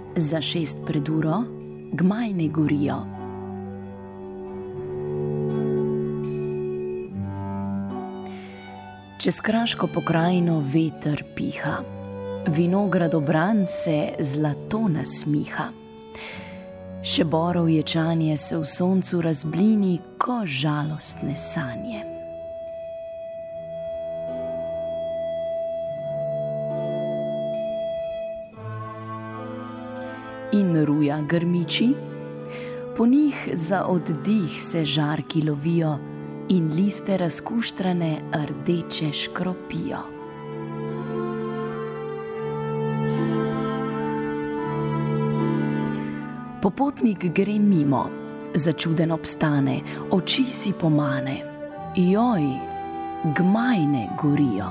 Za 6 pred uro gmajne gorijo. Čez kraško pokrajino veter piha, vinograd obran se zlato nasmiha. Še borov ječanje se v soncu razblini, ko žalostne sanje. In ruja grmiči, po njih za oddih se žarki lovijo in liste razkuštrane rdeče škropijo. Popotnik gre mimo, začuden obstane, oči si pomane. Joj, gmajne gorijo.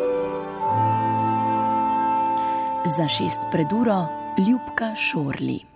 Za 6 pred uro Ljubka Šorli.